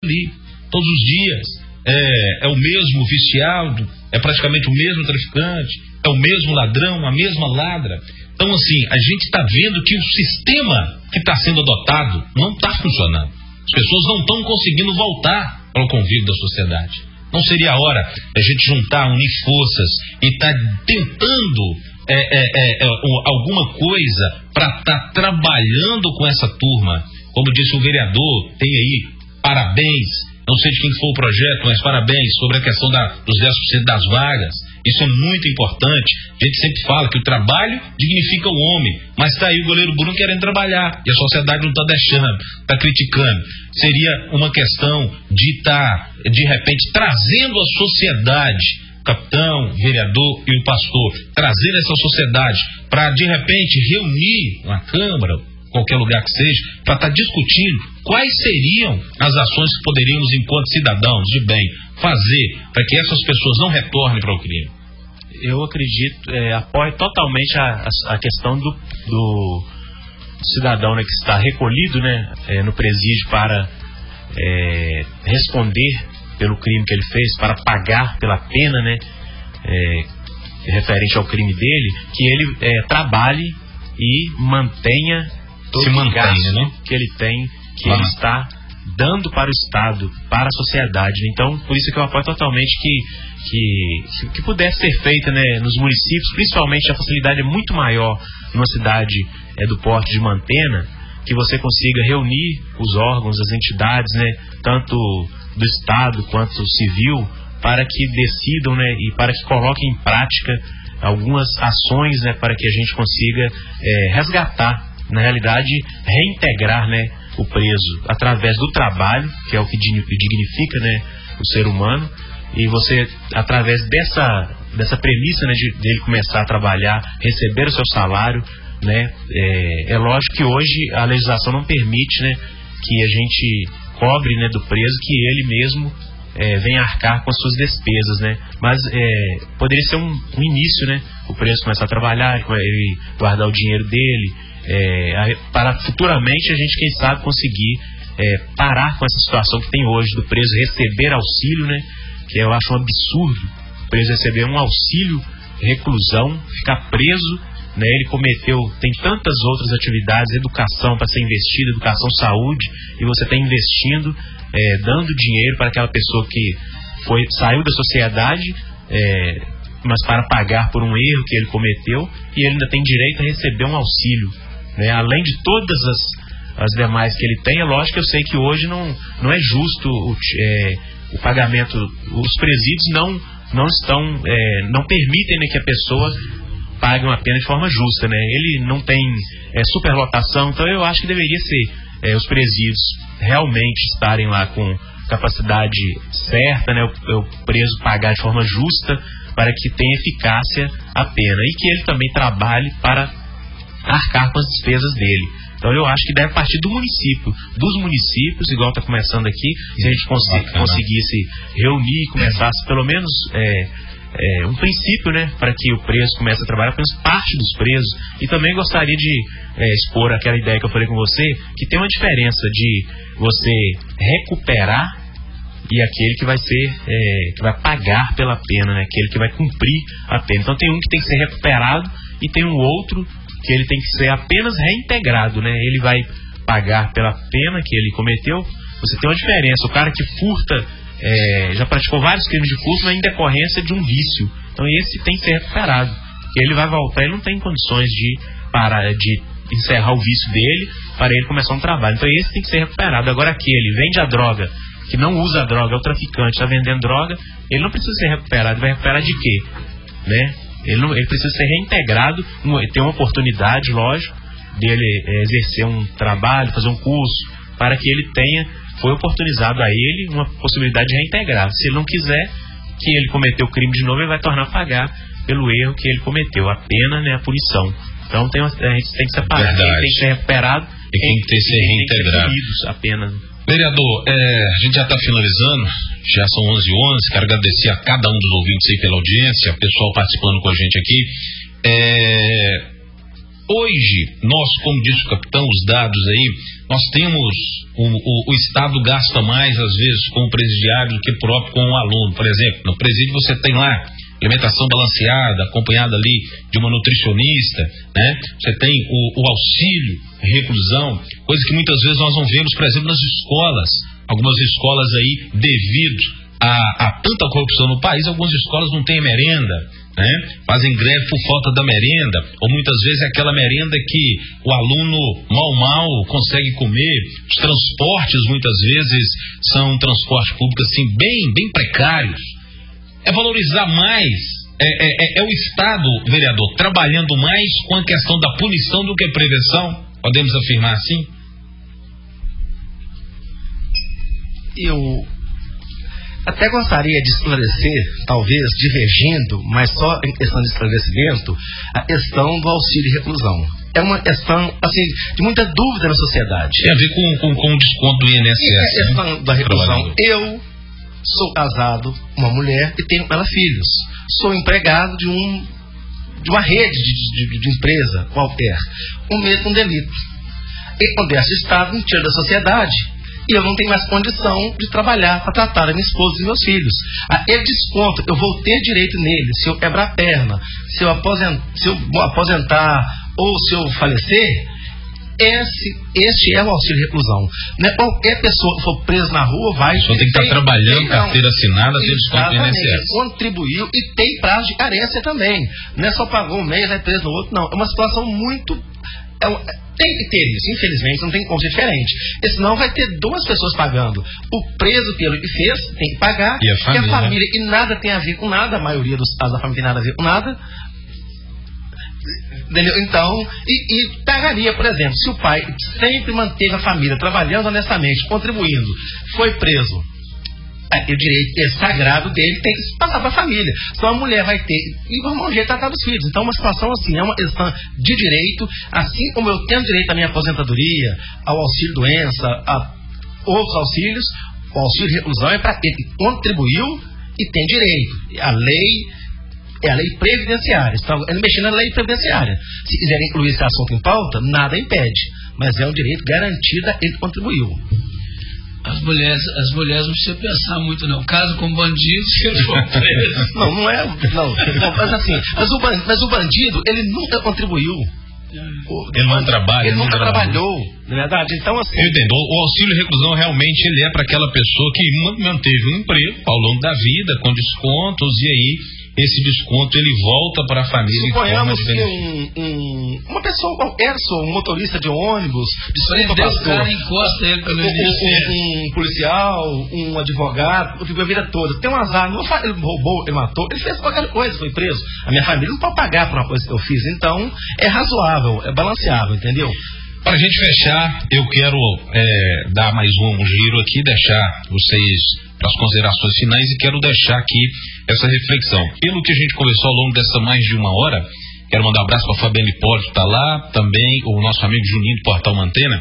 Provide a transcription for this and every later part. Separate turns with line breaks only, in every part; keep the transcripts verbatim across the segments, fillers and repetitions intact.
ali, todos os dias. É, é o mesmo viciado, é praticamente o mesmo traficante, é o mesmo ladrão, a mesma ladra. Então, assim, a gente está vendo que o sistema que está sendo adotado não está funcionando. As pessoas não estão conseguindo voltar para o convívio da sociedade. Não seria a hora da gente juntar, unir forças e estar tá tentando é, é, é, é, alguma coisa para estar tá trabalhando com essa turma? Como disse o vereador, tem aí, parabéns, não sei de quem foi o projeto, mas parabéns sobre a questão da, dos dez por cento das vagas. Isso é muito importante. A gente sempre fala que o trabalho dignifica o homem, mas está aí o goleiro Bruno querendo trabalhar e a sociedade não está deixando, está criticando. Seria uma questão de estar, tá, de repente, trazendo a sociedade, o capitão, o vereador e o pastor, trazendo essa sociedade para, de repente, reunir na Câmara, qualquer lugar que seja, para estar tá discutindo quais seriam as ações que poderíamos, enquanto cidadãos de bem, fazer para que essas pessoas não retornem para o crime.
Eu acredito, é, apoio totalmente a, a, a questão do, do cidadão, né, que está recolhido, né, é, no presídio para é, responder pelo crime que ele fez, para pagar pela pena, né, é, referente ao crime dele, que ele é, trabalhe e mantenha todo o gasto, né, que ele tem, que ah. ele está dando para o Estado, para a sociedade. Então, por isso que eu apoio totalmente que que, que pudesse ser feita, né, nos municípios, principalmente a facilidade é muito maior numa cidade é, do porte de Mantena, que você consiga reunir os órgãos, as entidades, né, tanto do Estado quanto civil, para que decidam, né, e para que coloquem em prática algumas ações, né, para que a gente consiga é, resgatar, na realidade, reintegrar, né, o preso através do trabalho, que é o que dignifica, né, o ser humano. E você, através dessa, dessa premissa, né, de, de ele começar a trabalhar, receber o seu salário, né, é, é lógico que hoje a legislação não permite, né, que a gente cobre, né, do preso, que ele mesmo é, venha arcar com as suas despesas, né, mas é, poderia ser um, um início, né, o preso começar a trabalhar, ele guardar o dinheiro dele, é, para futuramente a gente, quem sabe, conseguir é, parar com essa situação que tem hoje do preso receber auxílio, né, que eu acho um absurdo o preso receber um auxílio reclusão, ficar preso, né? Ele cometeu, tem tantas outras atividades, educação para ser investida, educação, saúde, e você está investindo, é, dando dinheiro para aquela pessoa que foi, saiu da sociedade, é, mas para pagar por um erro que ele cometeu, e ele ainda tem direito a receber um auxílio, né? Além de todas as, as demais que ele tem. É lógico que eu sei que hoje não, não é justo o, é, o pagamento, os presídios não, não estão, é, não permitem, né, que a pessoa pague uma pena de forma justa, né? Ele não tem é, superlotação, então eu acho que deveria ser é, os presídios realmente estarem lá com capacidade certa, né? O, o preso pagar de forma justa para que tenha eficácia a pena e que ele também trabalhe para arcar com as despesas dele. Então eu acho que deve partir do município, dos municípios, igual está começando aqui, se a gente cons- conseguisse reunir e começasse pelo menos é, é, um princípio, né, para que o preso comece a trabalhar, pelo menos parte dos presos. E também gostaria de é, expor aquela ideia que eu falei com você, que tem uma diferença de você recuperar e aquele que vai ser, é, que vai pagar pela pena, né, aquele que vai cumprir a pena. Então tem um que tem que ser recuperado e tem um outro que ele tem que ser apenas reintegrado, né? Ele vai pagar pela pena que ele cometeu. Você tem uma diferença. O cara que furta, é, já praticou vários crimes de furto, mas em decorrência de um vício. Então esse tem que ser recuperado. Porque ele vai voltar, ele não tem condições de parar, de encerrar o vício dele para ele começar um trabalho. Então esse tem que ser recuperado. Agora aquele vende a droga, que não usa a droga, é o traficante, está vendendo droga, ele não precisa ser recuperado. Vai recuperar de quê? Né? Ele, não, ele precisa ser reintegrado, ter uma oportunidade, lógico, dele é, exercer um trabalho, fazer um curso, para que ele tenha, foi oportunizado a ele uma possibilidade de reintegrar. Se ele não quiser que ele cometeu o crime de novo, ele vai tornar a pagar pelo erro que ele cometeu, a pena, né, a punição. Então tem uma, a gente tem que separar. Verdade. Quem tem que ser recuperado
e quem, quem tem que ser reintegrado.
Apenas.
Vereador, é, a gente já está finalizando, já são onze e onze, quero agradecer a cada um dos ouvintes aí pela audiência, pessoal participando com a gente aqui. É, hoje, nós, como disse o capitão, os dados aí, nós temos, o, o, o Estado gasta mais, às vezes, com o presidiário do que próprio com o aluno. Por exemplo, no presídio você tem lá alimentação balanceada, acompanhada ali de uma nutricionista, né? Você tem o, o auxílio reclusão, coisa que muitas vezes nós não vemos, por exemplo, nas escolas. Algumas escolas aí, devido a, a tanta corrupção no país, algumas escolas não têm merenda, né? Fazem greve por falta da merenda, ou muitas vezes é aquela merenda que o aluno mal mal consegue comer. Os transportes muitas vezes são transportes públicos assim bem, bem precários. É valorizar mais, é, é, é o Estado, vereador, trabalhando mais com a questão da punição do que a prevenção. Podemos afirmar assim?
Eu até gostaria de esclarecer, talvez divergindo, mas só em questão de esclarecimento, a questão do auxílio reclusão. É uma questão, assim, de muita dúvida na sociedade.
Tem a ver com, com, com o desconto do I N S S.
E a questão, né, da reclusão. Eu sou casado com uma mulher e tenho com ela filhos. Sou empregado de, um, de uma rede de, de, de empresa qualquer. O mesmo delito. E quando esse Estado me tira da sociedade, e eu não tenho mais condição de trabalhar para tratar a minha esposa e meus filhos. Aquele desconto, eu vou ter direito nele se eu quebrar a perna, se eu aposentar, se eu aposentar ou se eu falecer. Esse, este é o auxílio reclusão. Não é qualquer pessoa que for presa na rua vai...
A pessoa tem que estar trabalhando, tem, carteira assinada, tem desconto do I N S S.
Contribuiu e tem prazo de carência também. Não é só pagou um mês, é preso no outro, não. É uma situação muito... É um, tem que ter isso, infelizmente, não tem como ser diferente. Porque senão vai ter duas pessoas pagando. O preso pelo que fez tem que pagar,
e a família,
e a família né? E nada tem a ver com nada, a maioria dos casos da família tem nada a ver com nada. Entendeu? Então, e, e pagaria, por exemplo, se o pai sempre manteve a família trabalhando honestamente, contribuindo, foi preso, o direito é sagrado dele tem que passar para a família. Senão a mulher vai ter e vai um jeito de tratar dos filhos. Então, uma situação assim, é uma questão de direito, assim como eu tenho direito à minha aposentadoria, ao auxílio doença, a outros auxílios, o auxílio reclusão é para aquele que contribuiu e tem direito. A lei é a lei previdenciária. Estão mexendo na lei previdenciária. Se quiserem incluir esse assunto em pauta, nada impede. Mas é um direito garantido a ele que contribuiu.
As mulheres, as mulheres não precisam pensar muito, não. Caso com bandido, se eles for presos.
Não, não é. Não, não, mas assim, mas o, bandido, mas o bandido, ele nunca contribuiu.
O, ele não trabalha.
Ele nunca trabalhou, na verdade. Então, assim.
Eu entendo. O auxílio reclusão realmente ele é para aquela pessoa que manteve um emprego ao longo da vida, com descontos, e aí esse desconto ele volta para a família.
Suponhamos que um, um, uma pessoa qualquer, um motorista de ônibus, desculpa, pastor,
o cara encosta ele pelo
um, um, um policial, um advogado, viveu a vida toda, tem um azar, não, ele roubou, ele matou, ele fez qualquer coisa, foi preso. A minha família não pode pagar por uma coisa que eu fiz, então é razoável, é balanceável, entendeu?
Para a gente fechar, eu quero é, dar mais um giro aqui, deixar vocês para as considerações finais e quero deixar aqui essa reflexão. Pelo que a gente conversou ao longo dessa mais de uma hora, quero mandar um abraço para a Fabiana Hipólito, que está lá, também o nosso amigo Juninho do Portal Mantena.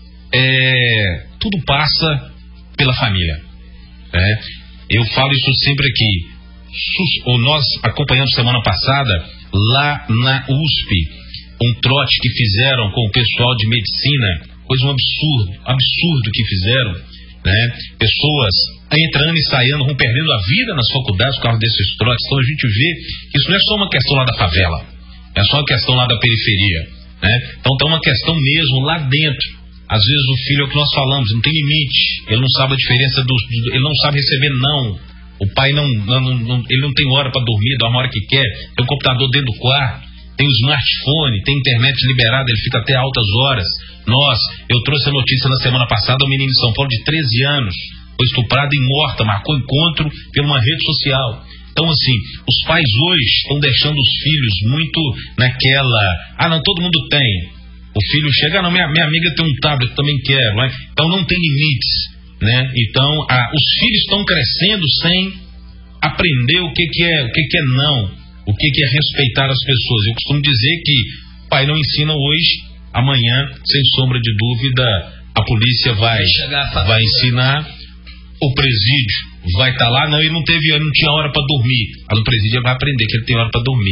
É, tudo passa pela família. Né? Eu falo isso sempre aqui. Sus, nós acompanhamos semana passada, lá na U S P, um trote que fizeram com o pessoal de medicina, coisa um absurdo, absurdo que fizeram, né? Pessoas entrando e saindo, vão perdendo a vida nas faculdades por causa desses trotes. Então a gente vê que isso não é só uma questão lá da favela, é só uma questão lá da periferia, né? Então tem uma questão mesmo lá dentro. Às vezes o filho, é o que nós falamos, não tem limite, ele não sabe a diferença do, ele não sabe receber não, o pai não, não, não ele não tem hora para dormir, dorme a hora que quer, tem um computador dentro do quarto, tem o smartphone, tem internet liberada, ele fica até altas horas. Nós, eu trouxe a notícia na semana passada, um menino de São Paulo de treze anos, foi estuprada e morta, marcou encontro por uma rede social. Então, assim, os pais hoje estão deixando os filhos muito naquela... Ah, não, todo mundo tem. O filho chega, ah, não, minha, minha amiga tem um tablet, também quero. Né? Então, não tem limites, né? Então, ah, os filhos estão crescendo sem aprender o que, que é, o que, que é não, o que, que é respeitar as pessoas. Eu costumo dizer que o pai não ensina hoje, amanhã, sem sombra de dúvida, a polícia vai, vai ensinar... O presídio vai estar tá lá, não, ele não teve, ele não tinha hora para dormir. Mas no presídio ele vai aprender que ele tem hora para dormir.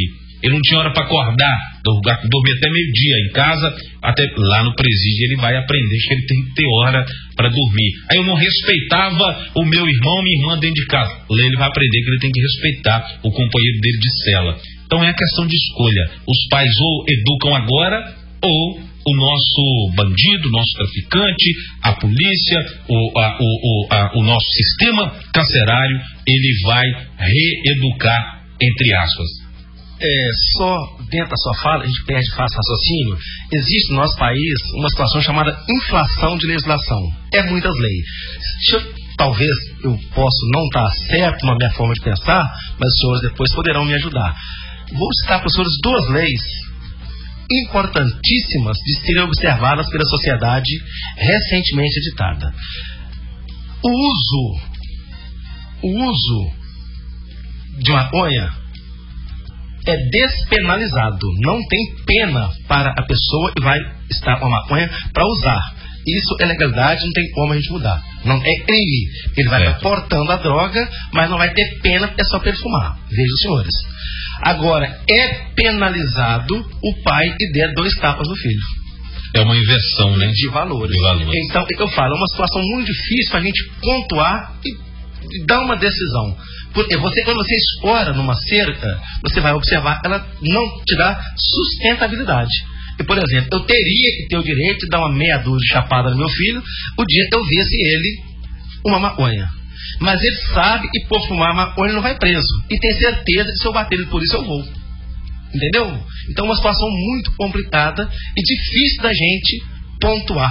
ele não tinha hora para acordar, dormir até meio-dia em casa, até lá no presídio ele vai aprender que ele tem que ter hora para dormir. Aí eu não respeitava o meu irmão, minha irmã dentro de casa. Lá ele vai aprender que ele tem que respeitar o companheiro dele de cela. Então é a questão de escolha. Os pais ou educam agora, ou o nosso bandido, o nosso traficante, a polícia, o, a, o, o, a, o nosso sistema carcerário, ele vai reeducar, entre aspas.
É, só dentro da sua fala, a gente perde fácil raciocínio. Existe no nosso país uma situação chamada inflação de legislação. É muitas leis. Deixa eu, talvez eu possa não estar certo na minha forma de pensar, mas os senhores depois poderão me ajudar. Vou citar para os senhores duas leis importantíssimas de serem observadas pela sociedade recentemente editada. O uso, o uso de maconha é despenalizado, não tem pena para a pessoa que vai estar com a maconha para usar. Isso é legalidade, não tem como a gente mudar. Não é crime. Ele vai estar portando a droga, mas não vai ter pena, é só perfumar. Vejam os senhores. Agora, é penalizado o pai que der dois tapas no filho.
É uma inversão, né?
De valores.
De valores.
Então, eu falo, é uma situação muito difícil para a gente pontuar e, e dar uma decisão. Porque você, quando você escora numa cerca, você vai observar, ela não te dá sustentabilidade. E, por exemplo, eu teria que ter o direito de dar uma meia dúzia de chapada no meu filho o dia que eu visse ele uma maconha. Mas ele sabe que por fumar maconha ele não vai preso. E tem certeza que se eu bater ele por isso eu vou. Entendeu? Então é uma situação muito complicada e difícil da gente pontuar.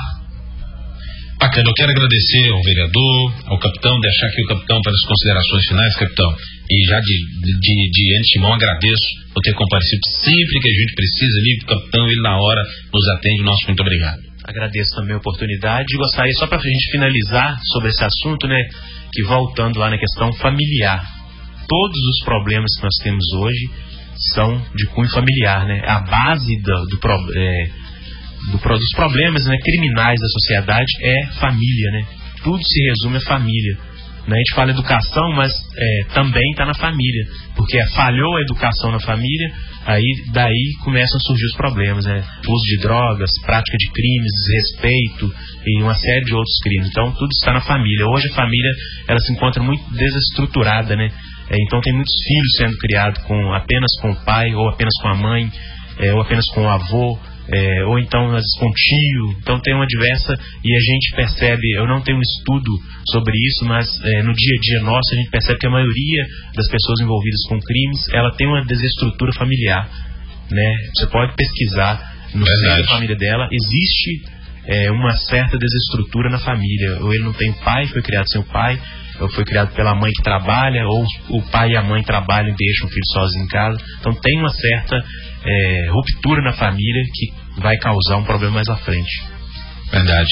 Bacana, eu quero agradecer ao vereador, ao capitão, deixar aqui o capitão para as considerações finais, capitão. E já de, de, de antemão agradeço por ter comparecido sempre que a gente precisa ali, o capitão, ele na hora nos atende. Nosso muito obrigado.
Agradeço também a oportunidade e gostaria, só para a gente finalizar sobre esse assunto, né, que voltando lá na questão familiar, todos os problemas que nós temos hoje são de cunho familiar, né? A base do, do, é, do, dos problemas, né, criminais da sociedade é família, né? Tudo se resume a família. Né? A gente fala educação, mas é, também está na família, porque falhou a educação na família, aí daí começam a surgir os problemas, né? Uso de drogas, prática de crimes, desrespeito e uma série de outros crimes. Então tudo está na família. Hoje a família ela se encontra muito desestruturada, né? É, então tem muitos filhos sendo criados com, apenas com o pai, ou apenas com a mãe, é, ou apenas com o avô, é, ou então às vezes com o tio. Então tem uma diversa, e a gente percebe, eu não tenho um estudo sobre isso, mas é, no dia a dia nosso a gente percebe que a maioria das pessoas envolvidas com crimes, ela tem uma desestrutura familiar, né? Você pode pesquisar no seio da família dela, existe é, uma certa desestrutura na família. Ou ele não tem pai, foi criado sem o pai, ou foi criado pela mãe que trabalha, ou o pai e a mãe trabalham e deixam o filho sozinho em casa. Então tem uma certa é, ruptura na família que vai causar um problema mais à frente.
Verdade.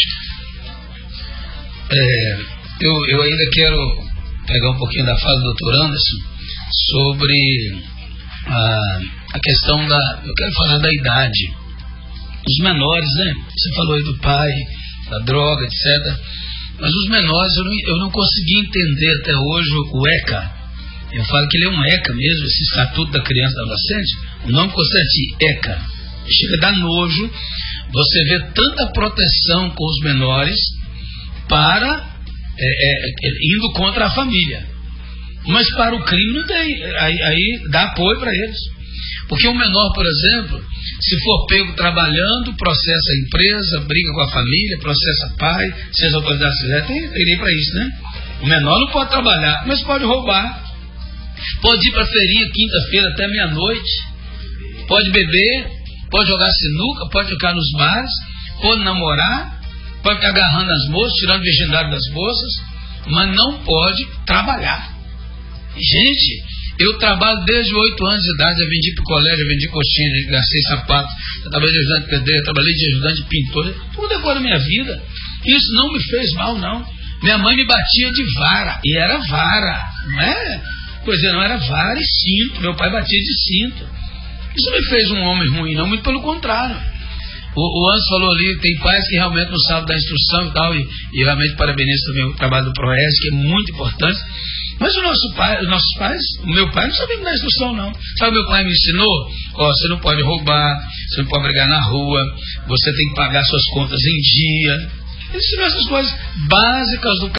É, eu, eu ainda quero pegar um pouquinho da fala do doutor Anderson sobre a, a questão da... Eu quero falar da idade. Os menores, né? Você falou aí do pai, da droga, etcétera. Mas os menores, eu não, eu não consegui entender até hoje o ECA. Eu falo que ele é um ECA mesmo, esse Estatuto da Criança e do Adolescente. O nome constante ECA. Chega a dar nojo você vê tanta proteção com os menores para é, é, indo contra a família. Mas para o crime não tem. Aí, aí dá apoio para eles. Porque o menor, por exemplo, se for pego trabalhando, processa a empresa, briga com a família, processa pai, se as autoridades fizerem, tem lei para isso, né? O menor não pode trabalhar, mas pode roubar. Pode ir para a feirinha quinta-feira até meia-noite. Pode beber, pode jogar sinuca, pode ficar nos bares, pode namorar, pode ficar agarrando as moças, tirando a virgindade das moças, mas não pode trabalhar. Gente, eu trabalho desde oito anos de idade, eu vendi picolé, eu vendi coxinha, gastei sapato, eu trabalhei de ajudante de pedreiro, eu trabalhei de ajudante de pintor, tudo agora na minha vida. Isso não me fez mal, não. Minha mãe me batia de vara, e era vara, não é? Pois é, não era vara e cinto, meu pai batia de cinto. Isso não me fez um homem ruim, não, muito pelo contrário. O, o Anderson falou ali, tem pais que realmente não sabem da instrução e tal, e, e realmente parabenizo também o trabalho do PROES, que é muito importante. Mas o nosso pai, os nossos pais, o meu pai não sabia me dar instrução, não. Sabe o meu pai me ensinou? Ó, você não pode roubar, você não pode brigar na rua, você tem que pagar suas contas em dia. Ele ensinou essas coisas básicas do